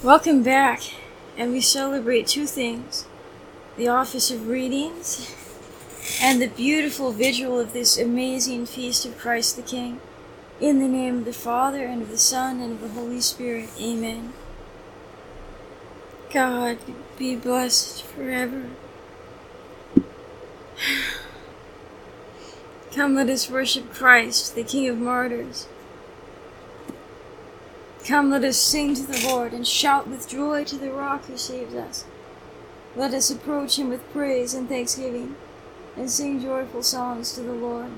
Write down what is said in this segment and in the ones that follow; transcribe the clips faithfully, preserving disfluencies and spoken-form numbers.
Welcome back, and we celebrate two things: the office of readings and the beautiful vigil of this amazing feast of Christ the King. In the name of the Father, and of the Son, and of the Holy Spirit. Amen. God be blessed forever. Come, let us worship Christ, the King of martyrs. Come, let us sing to the Lord, and shout with joy to the Rock who saves us. Let us approach him with praise and thanksgiving, and sing joyful songs to the Lord.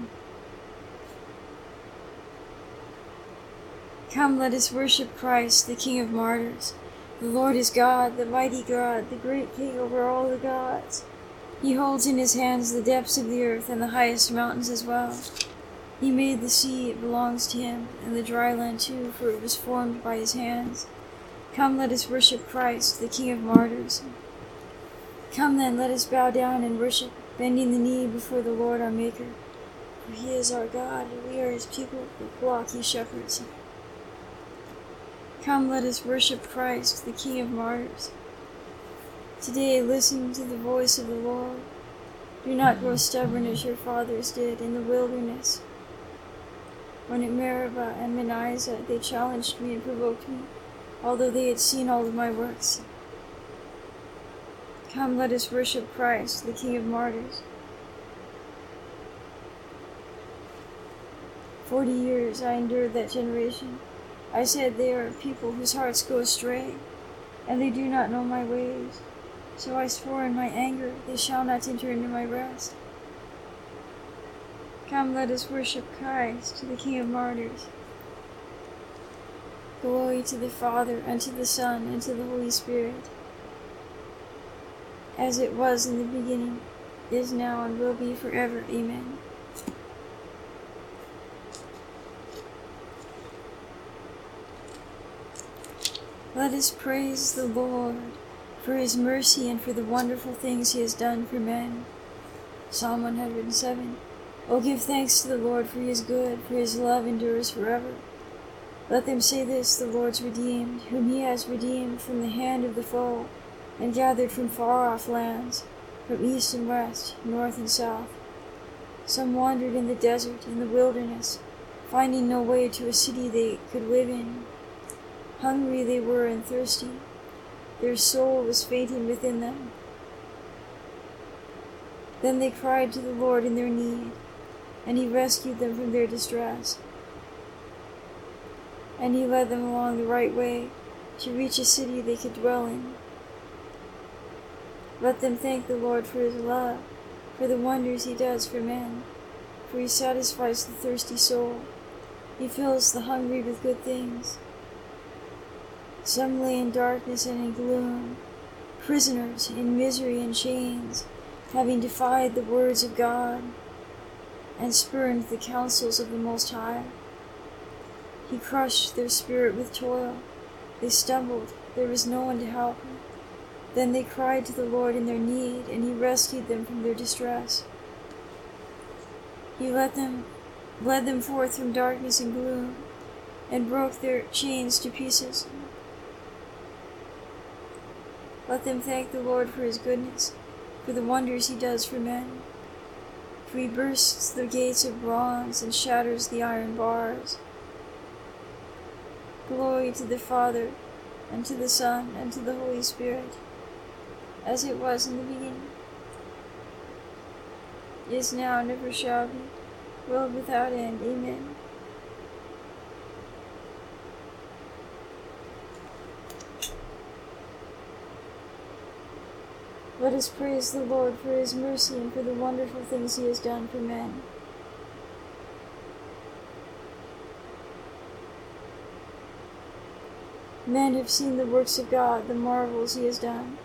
Come, let us worship Christ, the King of martyrs. The Lord is God, the mighty God, the great King over all the gods. He holds in his hands the depths of the earth and the highest mountains as well. He made the sea, it belongs to him, and the dry land too, for it was formed by his hands. Come, let us worship Christ, the King of martyrs. Come then, let us bow down and worship, bending the knee before the Lord our Maker. For he is our God, and we are his people, the flock he shepherds. Come, let us worship Christ, the King of martyrs. Today, listen to the voice of the Lord. Do not grow stubborn as your fathers did in the wilderness. When at Meribah and Manasseh they challenged me and provoked me, although they had seen all of my works. Come, let us worship Christ, the King of martyrs. Forty years I endured that generation. I said, they are a people whose hearts go astray, and they do not know my ways. So I swore in my anger, they shall not enter into my rest. Come, let us worship Christ, the King of martyrs. Glory to the Father, and to the Son, and to the Holy Spirit, as it was in the beginning, is now, and will be forever. Amen. Let us praise the Lord for his mercy and for the wonderful things he has done for men. Psalm one hundred seven. O give thanks to the Lord, for he is good, for his love endures forever. Let them say this, the Lord's redeemed, whom he has redeemed from the hand of the foe, and gathered from far-off lands, from east and west, north and south. Some wandered in the desert, in the wilderness, finding no way to a city they could live in. Hungry they were and thirsty. Their soul was fainting within them. Then they cried to the Lord in their need, and he rescued them from their distress. And he led them along the right way to reach a city they could dwell in. Let them thank the Lord for his love, for the wonders he does for men. For he satisfies the thirsty soul. He fills the hungry with good things. Some lay in darkness and in gloom, prisoners in misery and chains, having defied the words of God and spurned the counsels of the Most High. He crushed their spirit with toil. They stumbled. There was no one to help them. Then they cried to the Lord in their need, and he rescued them from their distress. He let them, led them forth from darkness and gloom, and broke their chains to pieces. Let them thank the Lord for his goodness, for the wonders he does for men. For he bursts the gates of bronze and shatters the iron bars. Glory to the Father, and to the Son, and to the Holy Spirit, as it was in the beginning, is now, and ever shall be, world without end. Amen. Let us praise the Lord for his mercy and for the wonderful things he has done for men. Men have seen the works of God, the marvels he has done.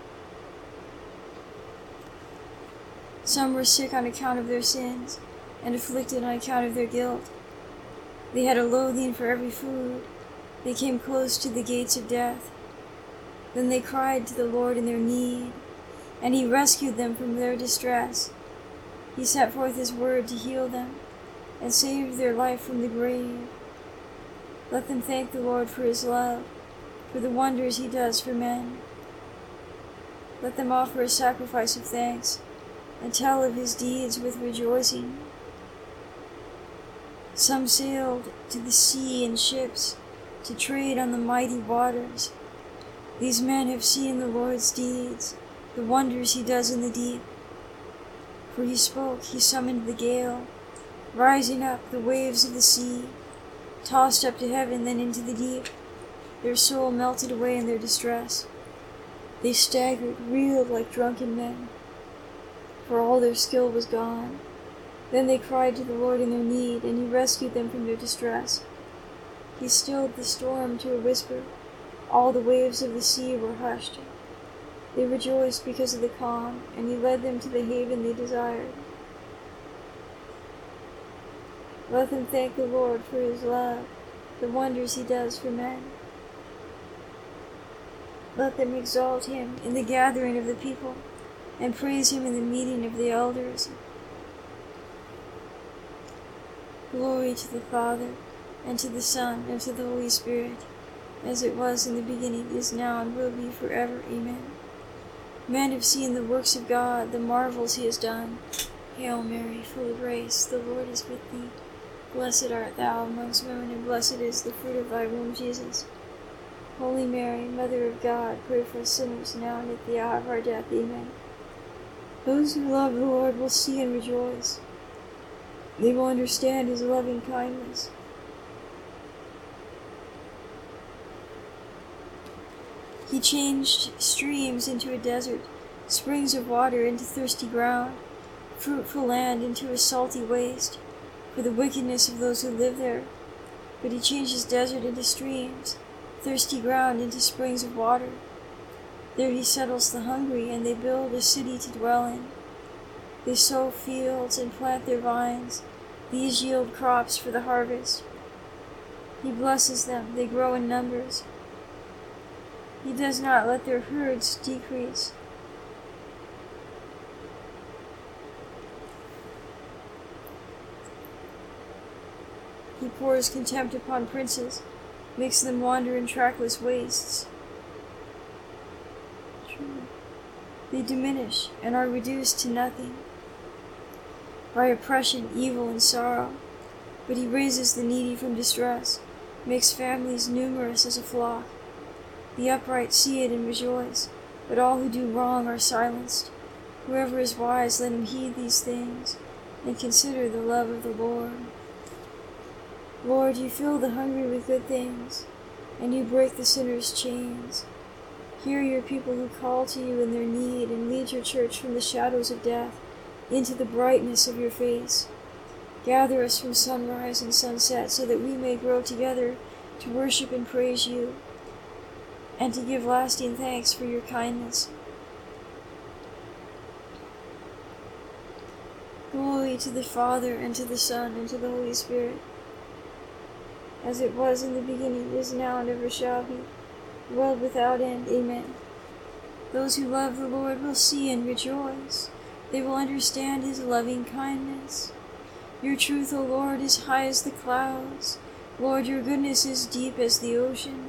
Some were sick on account of their sins, and afflicted on account of their guilt. They had a loathing for every food. They came close to the gates of death. Then they cried to the Lord in their need, and he rescued them from their distress. He set forth his word to heal them, and saved their life from the grave. Let them thank the Lord for his love, for the wonders he does for men. Let them offer a sacrifice of thanks, and tell of his deeds with rejoicing. Some sailed to the sea in ships, to trade on the mighty waters. These men have seen the Lord's deeds, the wonders he does in the deep. For he spoke, he summoned the gale, rising up the waves of the sea, tossed up to heaven, then into the deep. Their soul melted away in their distress. They staggered, reeled like drunken men, for all their skill was gone. Then they cried to the Lord in their need, and he rescued them from their distress. He stilled the storm to a whisper. All the waves of the sea were hushed. They rejoiced because of the calm, and he led them to the haven they desired. Let them thank the Lord for his love, the wonders he does for men. Let them exalt him in the gathering of the people, and praise him in the meeting of the elders. Glory to the Father, and to the Son, and to the Holy Spirit, as it was in the beginning, is now, and will be forever. Amen. Men have seen the works of God, the marvels he has done. Hail Mary, full of grace, the Lord is with thee. Blessed art thou amongst women, and blessed is the fruit of thy womb, Jesus. Holy Mary, Mother of God, pray for us sinners, now and at the hour of our death. Amen. Those who love the Lord will see and rejoice. They will understand his loving kindness. He changed streams into a desert, springs of water into thirsty ground, fruitful land into a salty waste, for the wickedness of those who live there. But he changes desert into streams, thirsty ground into springs of water. There he settles the hungry, and they build a city to dwell in. They sow fields and plant their vines. These yield crops for the harvest. He blesses them, they grow in numbers. He does not let their herds decrease. He pours contempt upon princes, makes them wander in trackless wastes. They diminish and are reduced to nothing by oppression, evil, and sorrow. But he raises the needy from distress, makes families numerous as a flock. The upright see it and rejoice, but all who do wrong are silenced. Whoever is wise, let him heed these things, and consider the love of the Lord. Lord, you fill the hungry with good things, and you break the sinner's chains. Hear your people who call to you in their need, and lead your church from the shadows of death into the brightness of your face. Gather us from sunrise and sunset, so that we may grow together to worship and praise you, and to give lasting thanks for your kindness. Glory to the Father, and to the Son, and to the Holy Spirit, as it was in the beginning, is now, and ever shall be, world without end. Amen. Those who love the Lord will see and rejoice. They will understand his loving kindness. Your truth, O Lord, is high as the clouds. Lord, your goodness is deep as the ocean.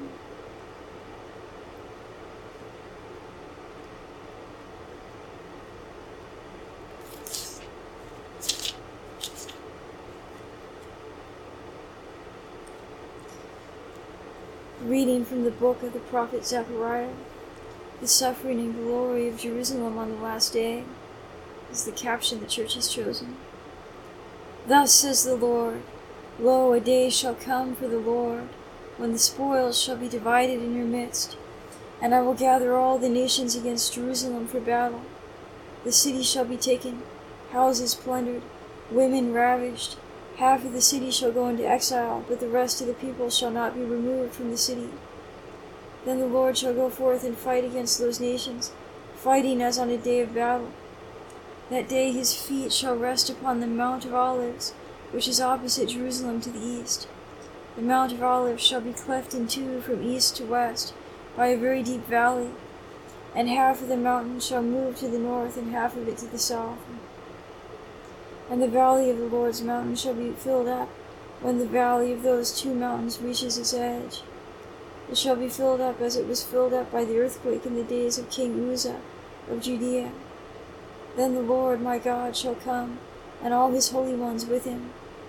Reading from the book of the prophet Zechariah. The suffering and glory of Jerusalem on the last day is the caption the church has chosen. Thus says the Lord, Lo, a day shall come for the Lord, when the spoils shall be divided in your midst, and I will gather all the nations against Jerusalem for battle. The city shall be taken, houses plundered, women ravished. Half of the city shall go into exile, but the rest of the people shall not be removed from the city. Then the Lord shall go forth and fight against those nations, fighting as on a day of battle. That day his feet shall rest upon the Mount of Olives, which is opposite Jerusalem to the east. The Mount of Olives shall be cleft in two from east to west by a very deep valley, and half of the mountain shall move to the north, and half of it to the south. And the valley of the Lord's mountain shall be filled up when the valley of those two mountains reaches its edge. It shall be filled up as it was filled up by the earthquake in the days of King Uzziah of Judea. Then the Lord my God shall come, and all his holy ones with him.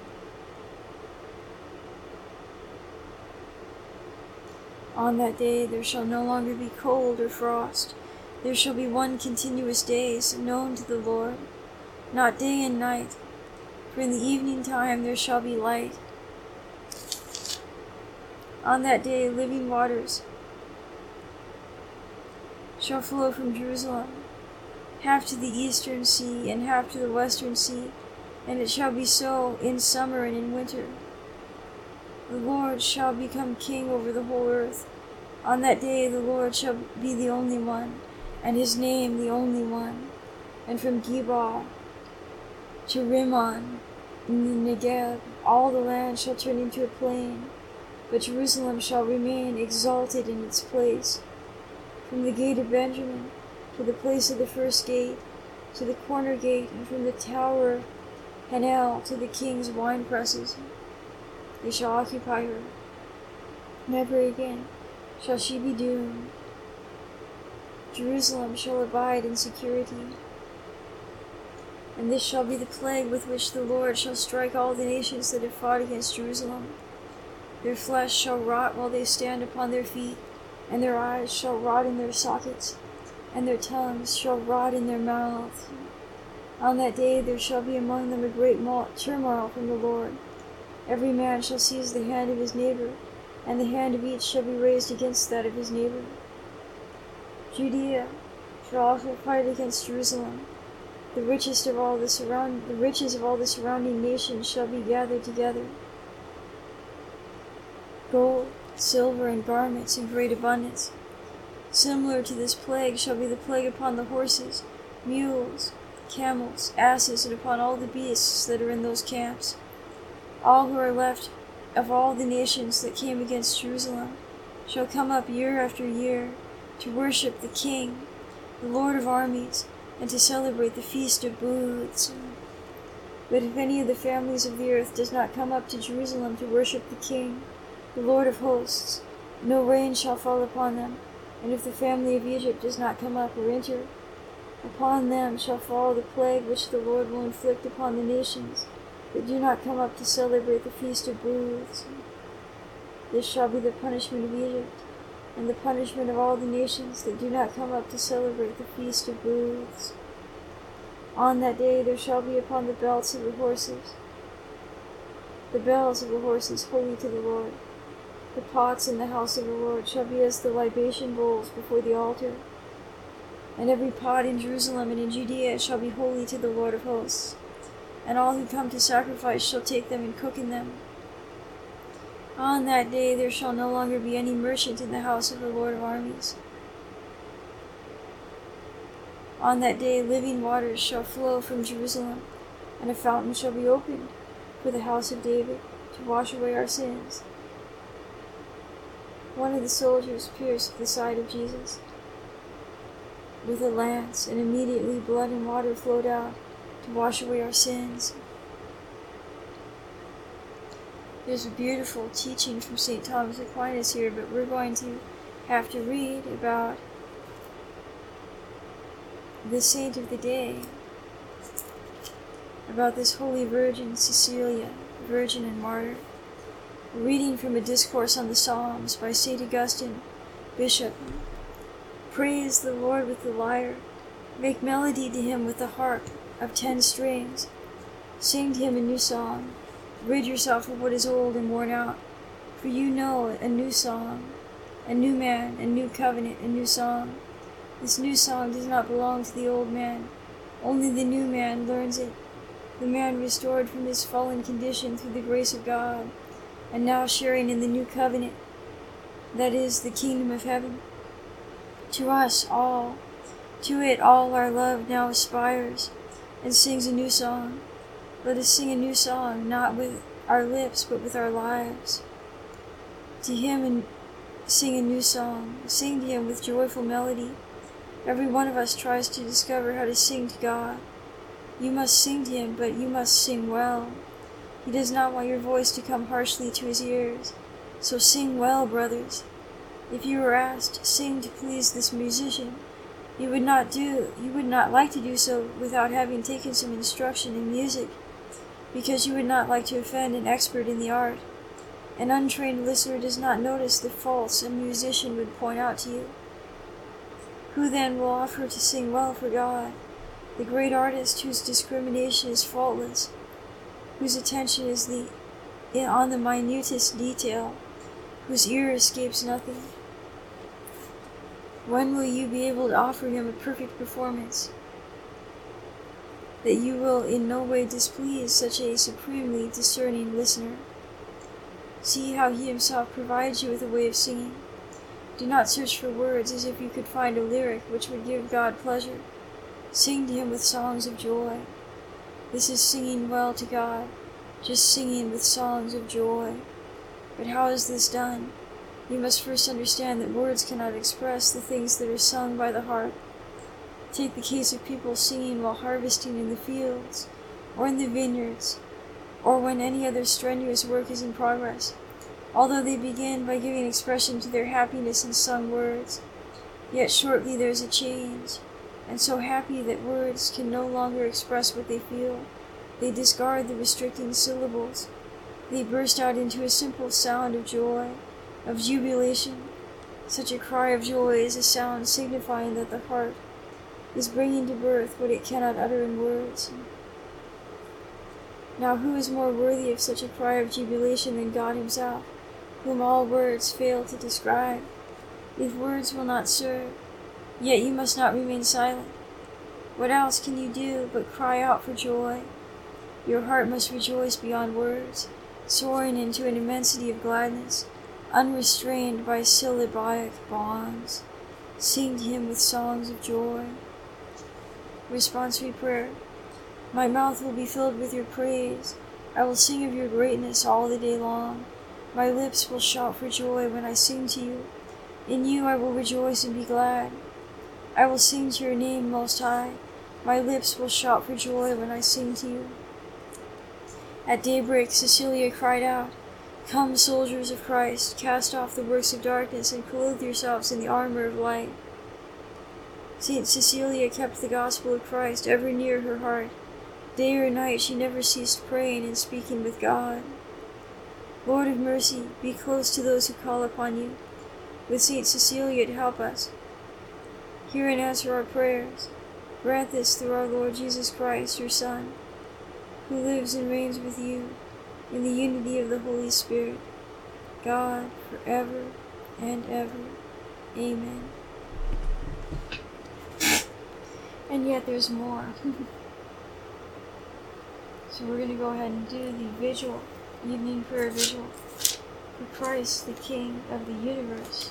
On that day there shall no longer be cold or frost. There shall be one continuous day, known to the Lord, not day and night. For in the evening time there shall be light. On that day living waters shall flow from Jerusalem, half to the eastern sea and half to the western sea, and it shall be so in summer and in winter. The Lord shall become king over the whole earth. On that day the Lord shall be the only one, and his name the only one. And from Geba to Rimmon in the Negeb, all the land shall turn into a plain, but Jerusalem shall remain exalted in its place. From the gate of Benjamin to the place of the first gate, to the corner gate, and from the tower of Hanel to the king's wine presses, they shall occupy her. Never again shall she be doomed. Jerusalem shall abide in security. And this shall be the plague with which the Lord shall strike all the nations that have fought against Jerusalem. Their flesh shall rot while they stand upon their feet, and their eyes shall rot in their sockets, and their tongues shall rot in their mouths. On that day there shall be among them a great turmoil from the Lord. Every man shall seize the hand of his neighbor, and the hand of each shall be raised against that of his neighbor. Judea shall also fight against Jerusalem. The richest of all the surround the riches of all the surrounding nations shall be gathered together. Gold, silver, and garments in great abundance. Similar to this plague shall be the plague upon the horses, mules, camels, asses, and upon all the beasts that are in those camps. All who are left of all the nations that came against Jerusalem shall come up year after year to worship the King, the Lord of armies, and to celebrate the Feast of Booths. But if any of the families of the earth does not come up to Jerusalem to worship the King, the Lord of hosts, no rain shall fall upon them. And if the family of Egypt does not come up or enter, upon them shall fall the plague which the Lord will inflict upon the nations that do not come up to celebrate the Feast of Booths. This shall be the punishment of Egypt, and the punishment of all the nations that do not come up to celebrate the Feast of Booths. On that day there shall be upon the belts of the horses, the bells of the horses holy to the Lord. The pots in the house of the Lord shall be as the libation bowls before the altar. And every pot in Jerusalem and in Judea shall be holy to the Lord of hosts. And all who come to sacrifice shall take them and cook in them. On that day there shall no longer be any merchant in the house of the Lord of armies. On that day living waters shall flow from Jerusalem, and a fountain shall be opened for the house of David to wash away our sins. One of the soldiers pierced the side of Jesus with a lance, and immediately blood and water flowed out to wash away our sins. There's a beautiful teaching from Saint Thomas Aquinas here, but we're going to have to read about the saint of the day, about this holy Virgin Cecilia, virgin and martyr. A reading from a discourse on the Psalms by Saint Augustine, Bishop. Praise the Lord with the lyre. Make melody to him with the harp of ten strings. Sing to him a new song. Rid yourself of what is old and worn out, for you know a new song, a new man, a new covenant, a new song. This new song does not belong to the old man. Only the new man learns it, the man restored from his fallen condition through the grace of God, and now sharing in the new covenant, that is, the kingdom of heaven. To us all, to it all our love now aspires, and sings a new song. Let us sing a new song, not with our lips, but with our lives. To him and sing a new song, sing to him with joyful melody. Every one of us tries to discover how to sing to God. You must sing to him, but you must sing well. He does not want your voice to come harshly to his ears. So sing well, brothers. If you were asked, sing to please this musician, you would not do, you would not like to do so without having taken some instruction in music, because you would not like to offend an expert in the art. An untrained listener does not notice the faults a musician would point out to you. Who then will offer to sing well for God? The great artist whose discrimination is faultless, whose attention is the on the minutest detail, whose ear escapes nothing. When will you be able to offer him a perfect performance, that you will in no way displease such a supremely discerning listener? See how he himself provides you with a way of singing. Do not search for words as if you could find a lyric which would give God pleasure. Sing to him with songs of joy. This is singing well to God, just singing with songs of joy. But how is this done? You must first understand that words cannot express the things that are sung by the heart. Take the case of people singing while harvesting in the fields, or in the vineyards, or when any other strenuous work is in progress. Although they begin by giving expression to their happiness in sung words, yet shortly there is a change, and so happy that words can no longer express what they feel, they discard the restricting syllables. They burst out into a simple sound of joy, of jubilation. Such a cry of joy is a sound signifying that the heart is bringing to birth what it cannot utter in words. Now who is more worthy of such a cry of jubilation than God himself, whom all words fail to describe? If words will not serve, yet you must not remain silent. What else can you do but cry out for joy? Your heart must rejoice beyond words, soaring into an immensity of gladness, unrestrained by syllabic bonds. Sing to him with songs of joy. Responsory prayer. My mouth will be filled with your praise. I will sing of your greatness all the day long. My lips will shout for joy when I sing to you. In you I will rejoice and be glad. I will sing to your name, Most High. My lips will shout for joy when I sing to you. At daybreak Cecilia cried out, Come, soldiers of Christ, cast off the works of darkness and clothe yourselves in the armor of light. Saint Cecilia kept the gospel of Christ ever near her heart. Day or night she never ceased praying and speaking with God. Lord of mercy, be close to those who call upon you. With Saint Cecilia to help us. Hear and answer our prayers. Grant this through our Lord Jesus Christ, your Son, who lives and reigns with you in the unity of the Holy Spirit, God, forever and ever. Amen. And yet there's more. So we're going to go ahead and do the vigil, evening prayer vigil, for Christ, the King of the universe.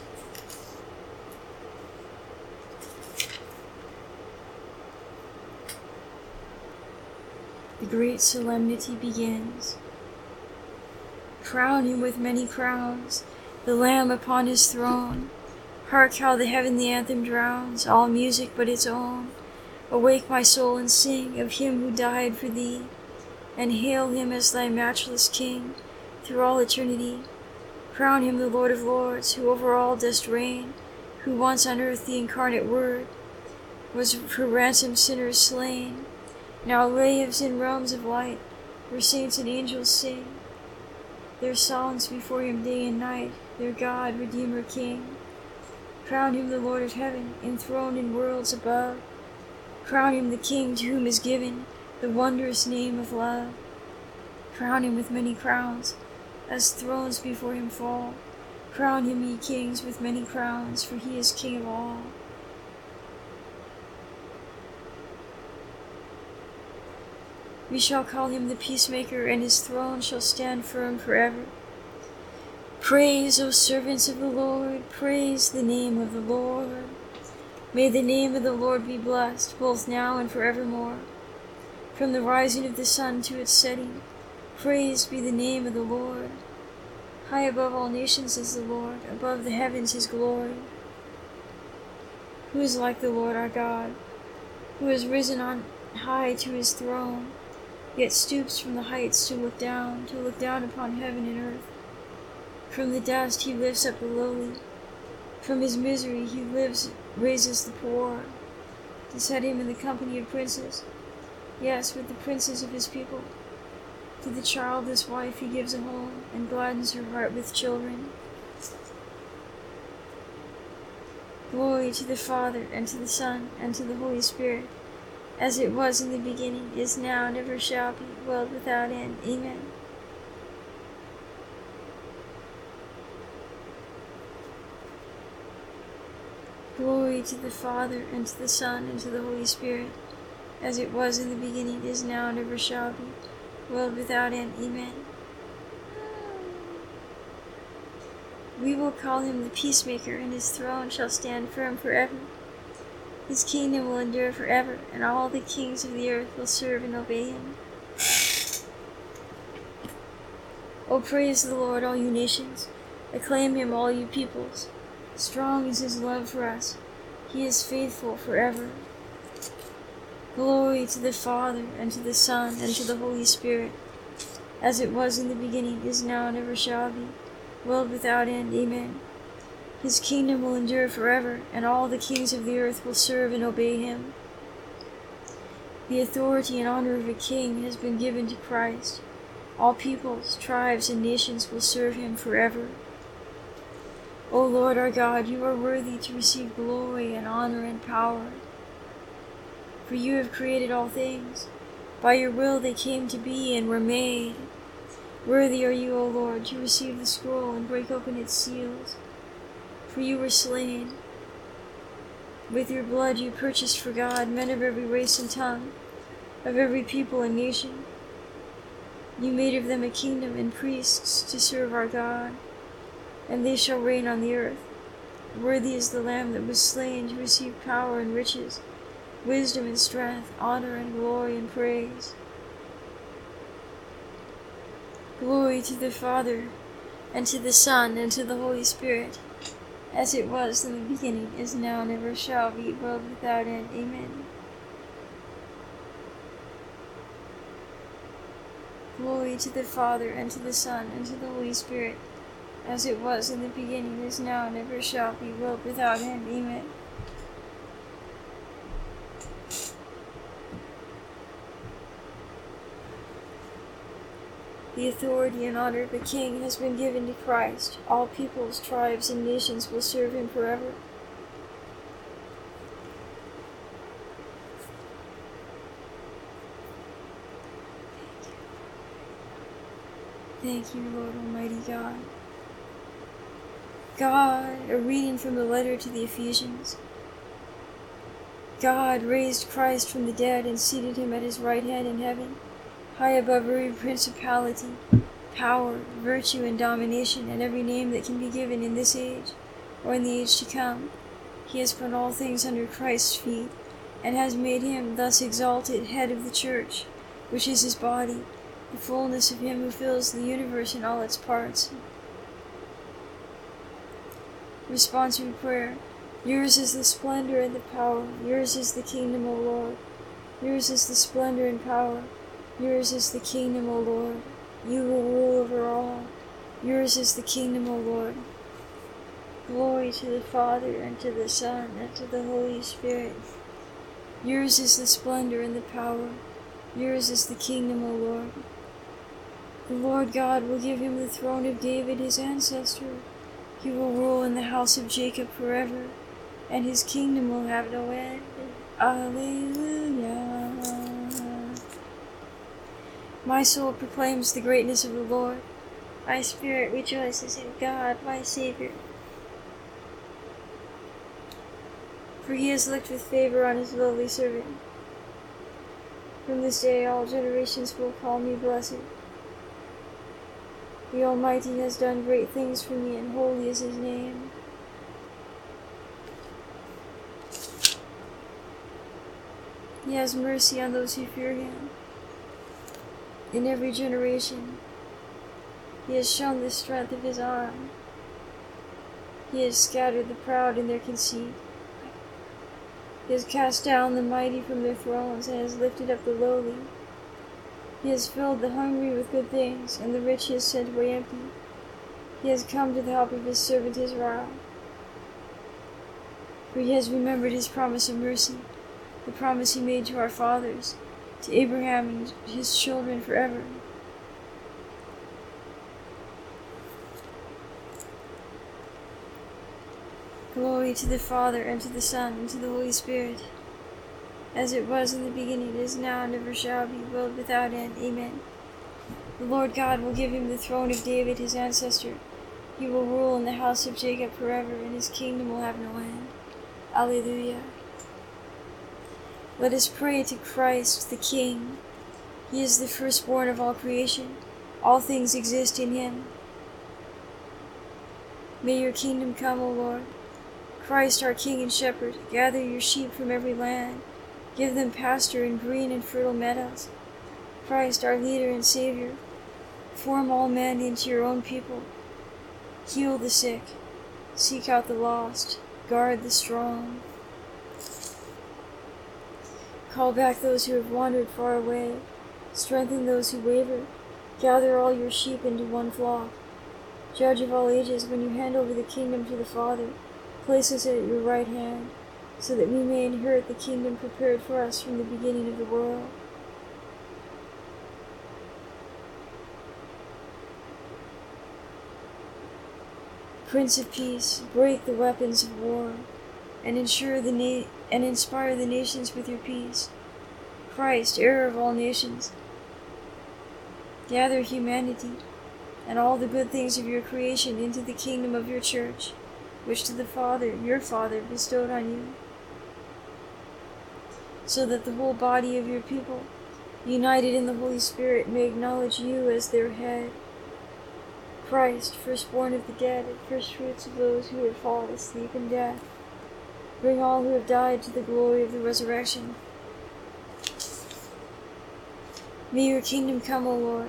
The great solemnity begins. Crown him with many crowns, the Lamb upon his throne. Hark how the heavenly anthem drowns all music but its own. Awake my soul and sing of him who died for thee, and hail him as thy matchless King through all eternity. Crown him the Lord of Lords, who over all dost reign, who once on earth the incarnate Word was for ransomed sinners slain, now lives in realms of light, where saints and angels sing their songs before him day and night, their God, Redeemer, King. Crown him the Lord of heaven, enthroned in worlds above. Crown him the King to whom is given the wondrous name of love. Crown him with many crowns, as thrones before him fall. Crown him, ye kings, with many crowns, for he is King of all. We shall call him the peacemaker, and his throne shall stand firm forever. Praise, O servants of the Lord, praise the name of the Lord. May the name of the Lord be blessed, both now and forevermore. From the rising of the sun to its setting, praised be the name of the Lord. High above all nations is the Lord, above the heavens his glory. Who is like the Lord our God, who has risen on high to his throne, yet stoops from the heights to look down, to look down upon heaven and earth. From the dust he lifts up the lowly, From his misery he lives, raises the poor, to set him in the company of princes, yes, with the princes of his people. To the childless wife he gives a home, and gladdens her heart with children. Glory to the Father, and to the Son, and to the Holy Spirit, as it was in the beginning, is now, and ever shall be, world without end. Amen. Glory to the Father, and to the Son, and to the Holy Spirit, as it was in the beginning, is now, and ever shall be, world without end. Amen. We will call him the peacemaker, and his throne shall stand firm forever. His kingdom will endure forever, and all the kings of the earth will serve and obey him. O praise the Lord, all you nations. Acclaim him, all you peoples. Strong is his love for us. He is faithful forever. Glory to the Father, and to the Son, and to the Holy Spirit, as it was in the beginning, is now, and ever shall be, world without end. Amen. His kingdom will endure forever, and all the kings of the earth will serve and obey him. The authority and honor of a king has been given to Christ. All peoples, tribes, and nations will serve him forever. O Lord our God, you are worthy to receive glory and honor and power. For you have created all things. By your will they came to be and were made. Worthy are you, O Lord, to receive the scroll and break open its seals. For you were slain. With your blood you purchased for God men of every race and tongue, of every people and nation. You made of them a kingdom and priests to serve our God, and they shall reign on the earth. Worthy is the Lamb that was slain to receive power and riches, wisdom and strength, honor and glory and praise. Glory to the Father, and to the Son, and to the Holy Spirit, as it was in the beginning, is now, and ever shall be, world without end. Amen. Glory to the Father, and to the Son, and to the Holy Spirit, as it was in the beginning, is now, and ever shall be, world without end. Amen. The authority and honor of a king has been given to Christ. All peoples, tribes, and nations will serve him forever. Thank you, Lord Almighty God. God, a reading from the letter to the Ephesians. God raised Christ from the dead and seated him at his right hand in heaven, high above every principality, power, virtue, and domination, and every name that can be given in this age or in the age to come. He has put all things under Christ's feet, and has made him thus exalted head of the church, which is his body, the fullness of him who fills the universe in all its parts. Responsory prayer. Yours is the splendor and the power. Yours is the kingdom, O Lord. Yours is the splendor and power. Yours is the kingdom, O Lord. You will rule over all. Yours is the kingdom, O Lord. Glory to the Father, and to the Son, and to the Holy Spirit. Yours is the splendor and the power. Yours is the kingdom, O Lord. The Lord God will give him the throne of David, his ancestor. He will rule in the house of Jacob forever, and his kingdom will have no end. Alleluia. My soul proclaims the greatness of the Lord. My spirit rejoices in God, my Savior. For he has looked with favor on his lowly servant. From this day all generations will call me blessed. The Almighty has done great things for me, and holy is his name. He has mercy on those who fear him. In every generation, he has shown the strength of his arm. He has scattered the proud in their conceit. He has cast down the mighty from their thrones, and has lifted up the lowly. He has filled the hungry with good things, and the rich he has sent away empty. He has come to the help of his servant Israel. for he has remembered his promise of mercy, the promise he made to our fathers, to Abraham and his children forever. Glory to the Father, and to the Son, and to the Holy Spirit, as it was in the beginning, is now, and ever shall be, world without end. Amen. The Lord God will give him the throne of David his ancestor. He will rule in the house of Jacob forever, and his kingdom will have no end. Alleluia. Let us pray to Christ the King. He is the firstborn of all creation. All things exist in him. May your kingdom come, O Lord. Christ, our King and Shepherd, gather your sheep from every land. Give them pasture in green and fertile meadows. Christ, our leader and Savior, form all men into your own people. Heal the sick, seek out the lost, guard the strong. Call back those who have wandered far away, strengthen those who waver, gather all your sheep into one flock. Judge of all ages, when you hand over the kingdom to the Father, place us at your right hand, so that we may inherit the kingdom prepared for us from the beginning of the world. Prince of Peace, break the weapons of war, and ensure the na- and inspire the nations with your peace. Christ, heir of all nations, gather humanity and all the good things of your creation into the kingdom of your church, which to the Father, your Father, bestowed on you, so that the whole body of your people, united in the Holy Spirit, may acknowledge you as their head. Christ, firstborn of the dead, and firstfruits of those who had fallen asleep in death, bring all who have died to the glory of the resurrection. May your kingdom come, O Lord.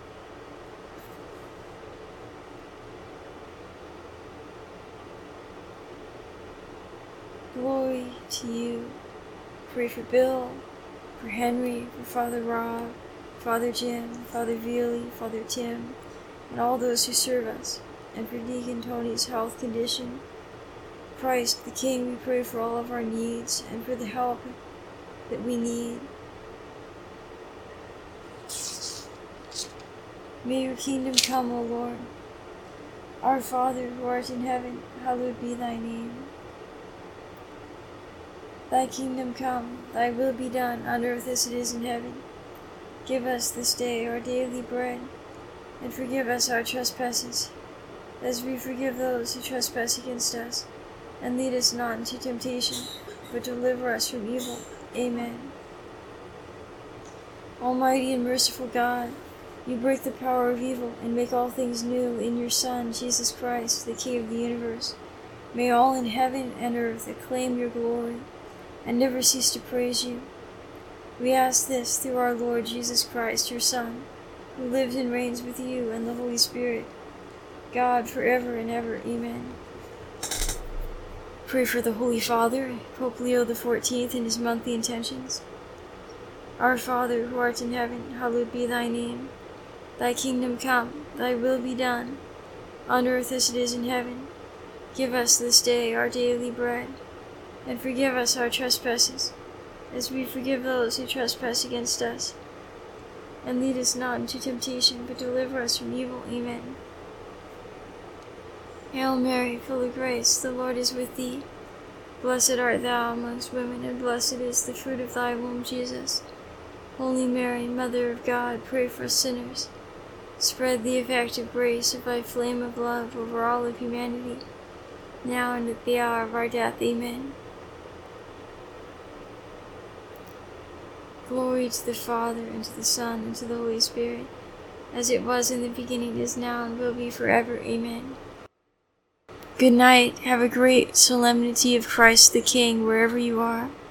Glory to you. Pray for Bill, for Henry, for Father Rob, Father Jim, Father Veely, Father Tim, and all those who serve us, and for Deacon Tony's health condition. Christ the King, we pray for all of our needs and for the help that we need. May your kingdom come, O Lord. Our Father, who art in heaven, hallowed be thy name. Thy kingdom come, thy will be done, on earth as it is in heaven. Give us this day our daily bread, and forgive us our trespasses, as we forgive those who trespass against us. And lead us not into temptation, but deliver us from evil. Amen. Almighty and merciful God, you break the power of evil and make all things new in your Son, Jesus Christ, the King of the universe. May all in heaven and earth acclaim your glory and never cease to praise you. We ask this through our Lord Jesus Christ, your Son, who lives and reigns with you and the Holy Spirit, God, forever and ever. Amen. Pray for the Holy Father, Pope Leo the fourteenth, and his monthly intentions. Our Father, who art in heaven, hallowed be thy name. Thy kingdom come, thy will be done, on earth as it is in heaven. Give us this day our daily bread, and forgive us our trespasses, as we forgive those who trespass against us. And lead us not into temptation, but deliver us from evil. Amen. Hail Mary, full of grace, the Lord is with thee. Blessed art thou amongst women, and blessed is the fruit of thy womb, Jesus. Holy Mary, Mother of God, pray for us sinners. Spread the effective grace of thy flame of love over all of humanity, now and at the hour of our death. Amen. Glory to the Father, and to the Son, and to the Holy Spirit, as it was in the beginning, is now, and will be forever. Amen. Good night. Have a great solemnity of Christ the King wherever you are.